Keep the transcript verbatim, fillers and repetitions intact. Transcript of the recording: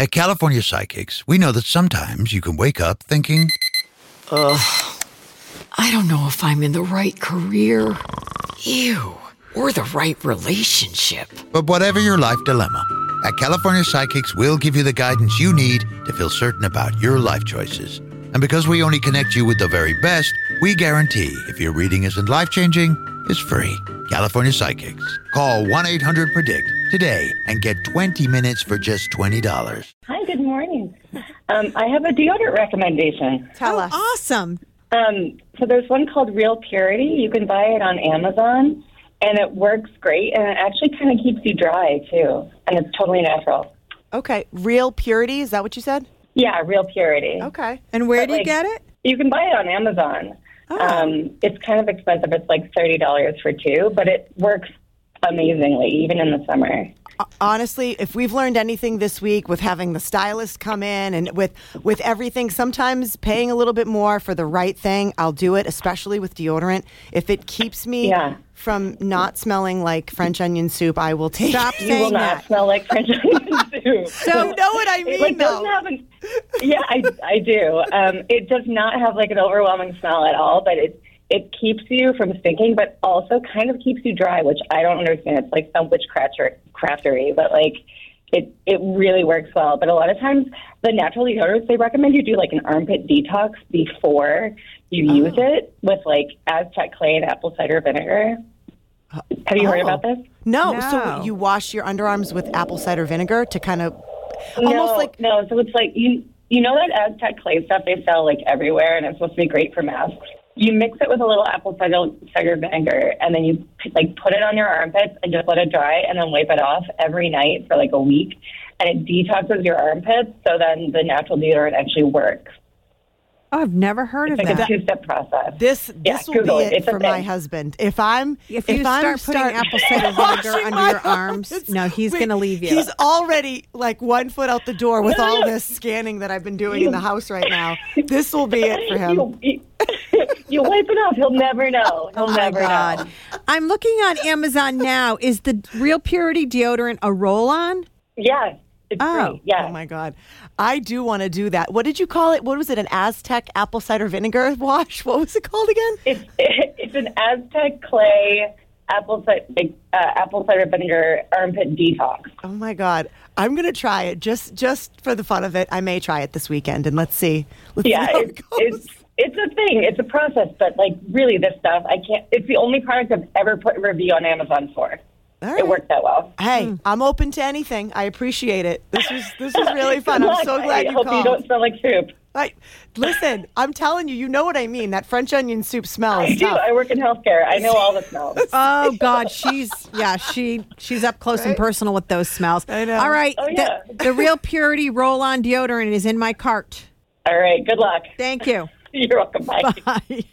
At California Psychics, we know that sometimes you can wake up thinking, ugh, I don't know if I'm in the right career. Ew. Or the right relationship. But whatever your life dilemma, at California Psychics, we'll give you the guidance you need to feel certain about your life choices. And because we only connect you with the very best, we guarantee if your reading isn't life-changing, it's free. California Psychics. Call one eight hundred predict today and get twenty minutes for just twenty dollars. Hi, good morning. Um, I have a deodorant recommendation. Tell oh, us. Awesome. Um, so there's one called Real Purity. You can buy it on Amazon. And it works great, and it actually kind of keeps you dry, too. And it's totally natural. Okay. Real Purity, is that what you said? Yeah, Real Purity. Okay. And where But, do you like, get it? You can buy it on Amazon. Oh. Um, it's kind of expensive. It's like thirty dollars for two, but it works amazingly, even in the summer. Honestly, if we've learned anything this week with having the stylist come in and with with everything, sometimes paying a little bit more for the right thing, I'll do it, especially with deodorant. If it keeps me Yeah. from not smelling like French onion soup, I will take Stop You will saying not that. smell like French onion soup. So you know what I It mean, like, though. doesn't have an, yeah, I, I do. Um, it does not have like an overwhelming smell at all, but it it keeps you from stinking, but also kind of keeps you dry, which I don't understand. It's like some witchcrafter craftery, but like it it really works well. But a lot of times, the natural deodorants, they recommend you do like an armpit detox before you Oh. use it with like Aztec clay and apple cider vinegar. Have you heard Oh. about this? No. No. So you wash your underarms with apple cider vinegar to kind of almost no, like no. So it's like you you know that Aztec clay stuff they sell like everywhere, and it's supposed to be great for masks. You mix it with a little apple cider, cider vinegar, and then you like put it on your armpits and just let it dry, and then wipe it off every night for like a week, and it detoxes your armpits. So then the natural deodorant actually works. Oh, I've never heard It's of like that. a two-step process. this. Yeah, This will Google be it. it It's a for my thing. husband. If I'm If you I'm start putting apple cider vinegar washing under my your arms, arms, no, he's wait, going to leave you. He's already like one foot out the door with No, all no. this scanning that I've been doing in the house right now. This will be it for him. You, you, you wipe it off. He'll never know. He'll Oh, my never God. know. I'm looking on Amazon now. Is the Real Purity deodorant a roll-on? Yeah. It's Oh. great. Yeah. Oh my God. I do want to do that. What did you call it? What was it? An Aztec apple cider vinegar wash? What was it called again? It's it's an Aztec clay apple cider like, uh, apple cider vinegar armpit detox. Oh my God. I'm going to try it just just for the fun of it. I may try it this weekend and let's see. Let's Yeah, see how it's it goes. it's it's a thing. It's a process, but like really, this stuff I can't. It's the only product I've ever put a review on Amazon for. All It right. worked that well. Hey, I'm open to anything. I appreciate it. This was this was really fun. Good I'm luck. so glad I you hope called. you don't smell like soup. I, listen, I'm telling you, you know what I mean. That French onion soup smell I is do. tough. I work in healthcare. I know all the smells. Oh God, she's yeah, she she's up close and Right? personal with those smells. I know. All right, Oh, yeah. the, the Real Purity roll-on deodorant is in my cart. All right. Good luck. Thank you. You're welcome. Bye. Bye.